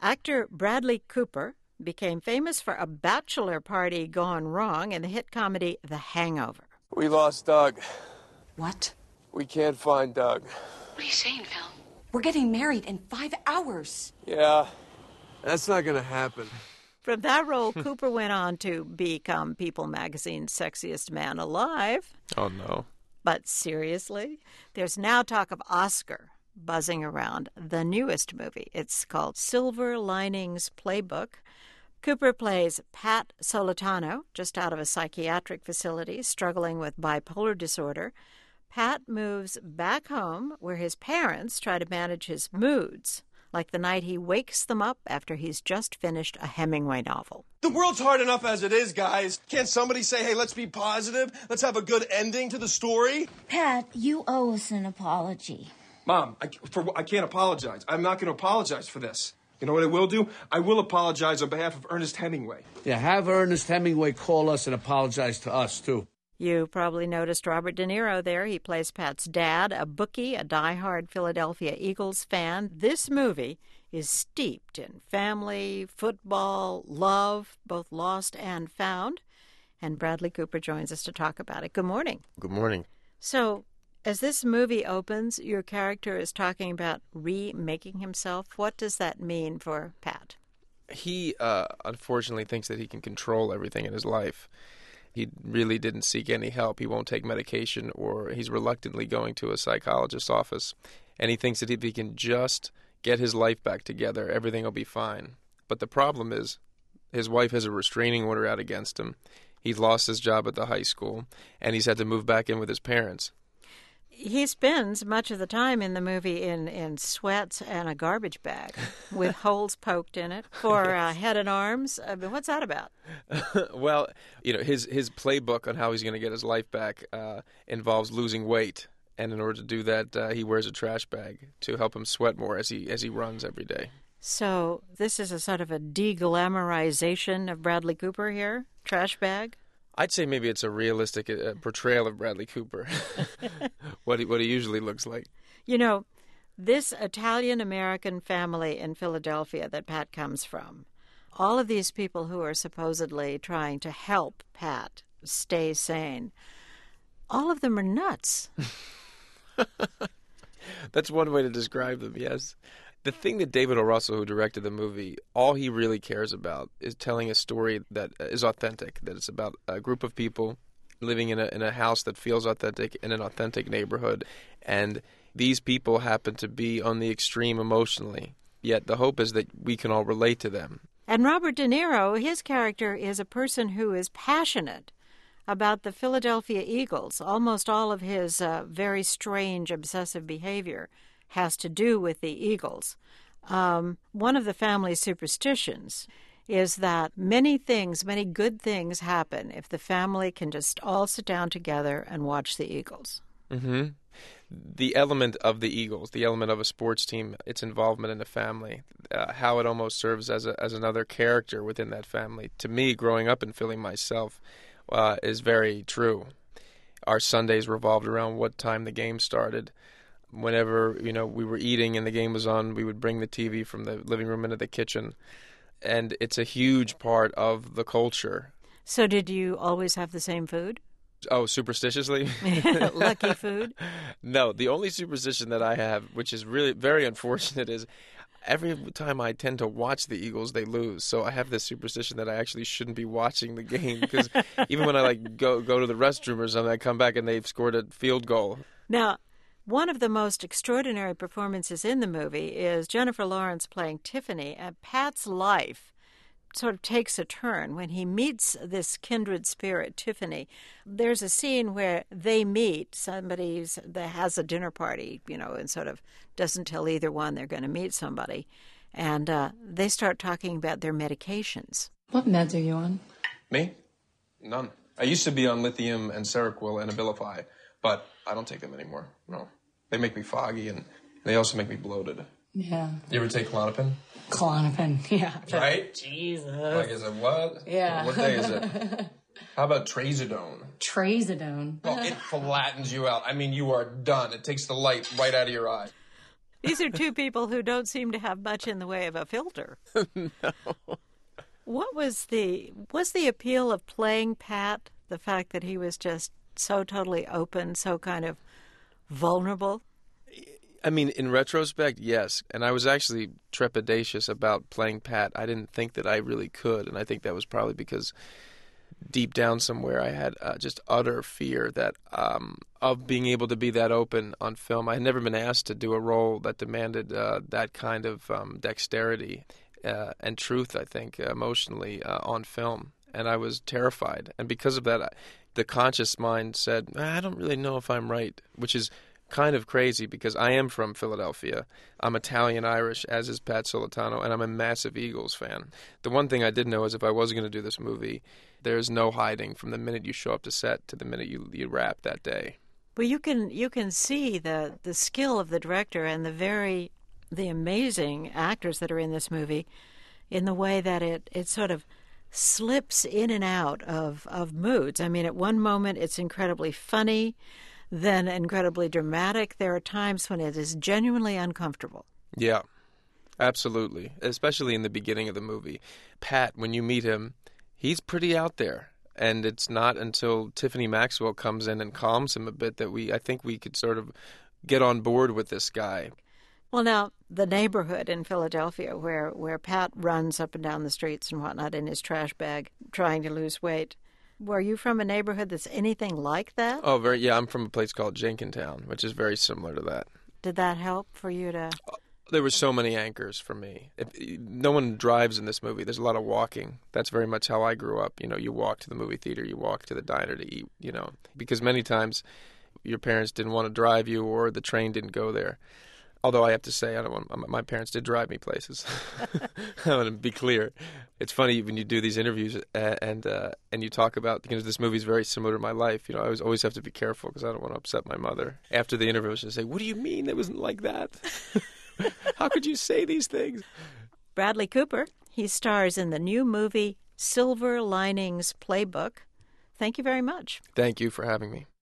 Actor Bradley Cooper became famous for a bachelor party gone wrong in the hit comedy The Hangover. We lost Doug. What? We can't find Doug. What are you saying, Phil? We're getting married in 5 hours. Yeah, that's not gonna happen. From that role, Cooper went on to become People magazine's sexiest man alive. Oh, no. But seriously, there's now talk of Oscar buzzing around the newest movie. It's called Silver Linings Playbook. Cooper plays Pat Solitano, just out of a psychiatric facility, struggling with bipolar disorder. Pat moves back home where his parents try to manage his moods, like the night he wakes them up after he's just finished a Hemingway novel. The world's hard enough as it is, guys. Can't somebody say, hey, let's be positive? Let's have a good ending to the story? Pat, you owe us an apology. Mom, I can't apologize. I'm not going to apologize for this. You know what I will do? I will apologize on behalf of Ernest Hemingway. Yeah, have Ernest Hemingway call us and apologize to us, too. You probably noticed Robert De Niro there. He plays Pat's dad, a bookie, a diehard Philadelphia Eagles fan. This movie is steeped in family, football, love, both lost and found. And Bradley Cooper joins us to talk about it. Good morning. Good morning. So, as this movie opens, your character is talking about remaking himself. What does that mean for Pat? He unfortunately thinks that he can control everything in his life. He really didn't seek any help. He won't take medication, or he's reluctantly going to a psychologist's office. And he thinks that if he can just get his life back together, everything will be fine. But the problem is his wife has a restraining order out against him. He's lost his job at the high school, and he's had to move back in with his parents. He spends much of the time in the movie in sweats and a garbage bag with holes poked in it for head and arms. I mean, what's that about? Well, his playbook on how he's going to get his life back involves losing weight. And in order to do that, he wears a trash bag to help him sweat more as he runs every day. So this is a sort of a de-glamorization of Bradley Cooper here? Trash bag? I'd say maybe it's a realistic portrayal of Bradley Cooper, what he usually looks like. You know, this Italian-American family in Philadelphia that Pat comes from, all of these people who are supposedly trying to help Pat stay sane, all of them are nuts. That's one way to describe them, yes. The thing that David O. Russell, who directed the movie, all he really cares about is telling a story that is authentic, that it's about a group of people living in a house that feels authentic in an authentic neighborhood. And these people happen to be on the extreme emotionally, yet the hope is that we can all relate to them. And Robert De Niro, his character is a person who is passionate about the Philadelphia Eagles. Almost all of his very strange obsessive behavior has to do with the Eagles. One of the family's superstitions is that many good things happen if the family can just all sit down together and watch the Eagles. Mm-hmm. The element of the Eagles, the element of a sports team, its involvement in the family, how it almost serves as another character within that family. To me, growing up in Philly myself, is very true. Our Sundays revolved around what time the game started. Whenever, we were eating and the game was on, we would bring the TV from the living room into the kitchen. And it's a huge part of the culture. So did you always have the same food? Oh, superstitiously? Lucky food? No, the only superstition that I have, which is really very unfortunate, is every time I tend to watch the Eagles, they lose. So I have this superstition that I actually shouldn't be watching the game, because even when I go to the restroom or something, I come back and they've scored a field goal. Now, one of the most extraordinary performances in the movie is Jennifer Lawrence playing Tiffany, and Pat's life sort of takes a turn when he meets this kindred spirit, Tiffany. There's a scene where they meet, somebody that has a dinner party, and sort of doesn't tell either one they're going to meet somebody, and they start talking about their medications. What meds are you on? Me? None. I used to be on lithium and Seroquel and Abilify, but I don't take them anymore. No. They make me foggy, and they also make me bloated. Yeah. You ever take Klonopin? Klonopin, yeah. Right? Jesus. Like, is it what? Yeah. What day is it? How about Trazodone? Trazodone? Well, it flattens you out. I mean, you are done. It takes the light right out of your eye. These are two people who don't seem to have much in the way of a filter. No. What was the appeal of playing Pat? The fact that he was just so totally open, so kind of vulnerable? I mean, in retrospect, yes. And I was actually trepidatious about playing Pat. I didn't think that I really could. And I think that was probably because deep down somewhere I had just utter fear that of being able to be that open on film. I had never been asked to do a role that demanded that kind of dexterity and truth, I think, emotionally on film. And I was terrified. And because of that, the conscious mind said, I don't really know if I'm right, which is kind of crazy because I am from Philadelphia. I'm Italian-Irish, as is Pat Solitano, and I'm a massive Eagles fan. The one thing I did know is if I was going to do this movie, there's no hiding from the minute you show up to set to the minute you wrap that day. Well, you can see the skill of the director and the amazing actors that are in this movie in the way that it sort of slips in and out of moods. I mean, at one moment it's incredibly funny, then incredibly dramatic. There are times when it is genuinely uncomfortable. Yeah, absolutely. Especially in the beginning of the movie. Pat, when you meet him, he's pretty out there. And it's not until Tiffany Maxwell comes in and calms him a bit that I think we could sort of get on board with this guy. Well, now, the neighborhood in Philadelphia where Pat runs up and down the streets and whatnot in his trash bag trying to lose weight, were you from a neighborhood that's anything like that? Oh, yeah, I'm from a place called Jenkintown, which is very similar to that. Did that help for you to... There were so many anchors for me. No one drives in this movie. There's a lot of walking. That's very much how I grew up. You know, you walk to the movie theater, you walk to the diner to eat, you know, because many times your parents didn't want to drive you or the train didn't go there. Although I have to say, my parents did drive me places. I want to be clear. It's funny when you do these interviews and you talk about, because this movie is very similar to my life. You know, I always have to be careful because I don't want to upset my mother. After the interview, she'll say, "What do you mean it wasn't like that? How could you say these things?" Bradley Cooper, he stars in the new movie Silver Linings Playbook. Thank you very much. Thank you for having me.